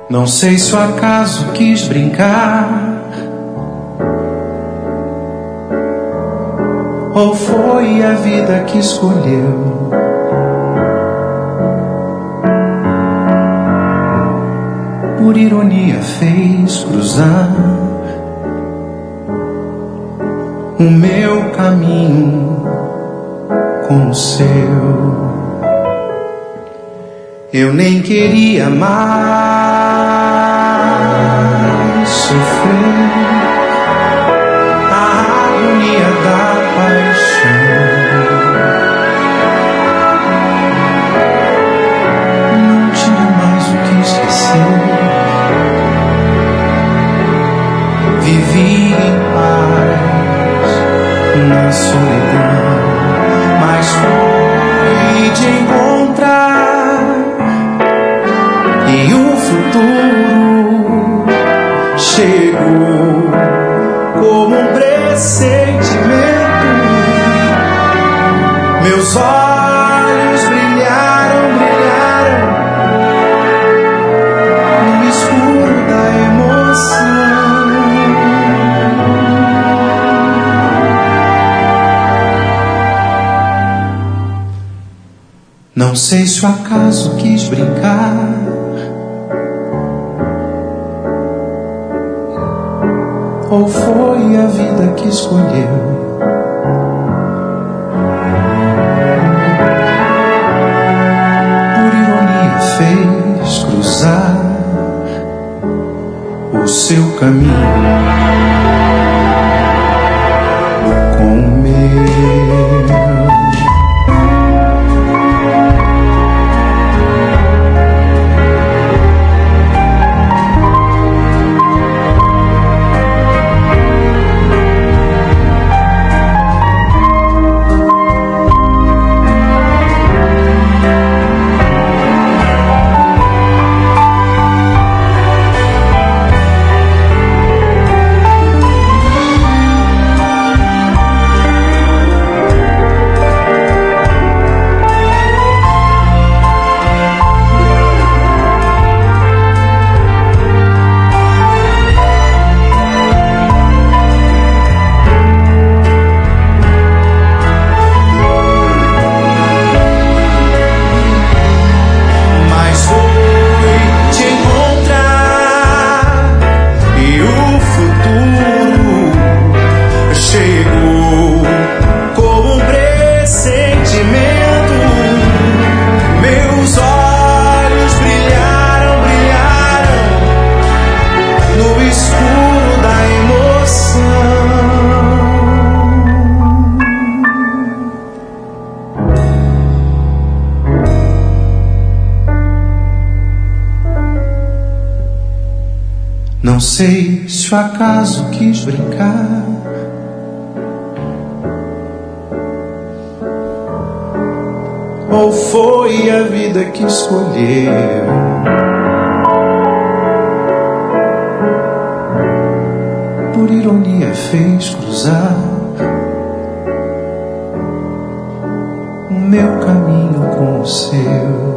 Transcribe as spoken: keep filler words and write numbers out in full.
Não sei se o acaso quis brincar ou foi a vida que escolheu. Por ironia fez cruzar o meu caminho com o seu. Eu nem queria mais sofrer a agonia da paixão. Não tinha mais o que esquecer. Vivi em paz na solidão, mas fui de encontrar e o futuro chegou como um pressentimento. Meus olhos brilharam, brilharam no escuro da emoção. Não sei se o acaso quis brincar ou foi a vida que escolheu. Por ironia fez cruzar o seu caminho com o meu. Não sei se o acaso quis brincar ou foi a vida que escolheu. Por ironia fez cruzar o meu caminho com o seu.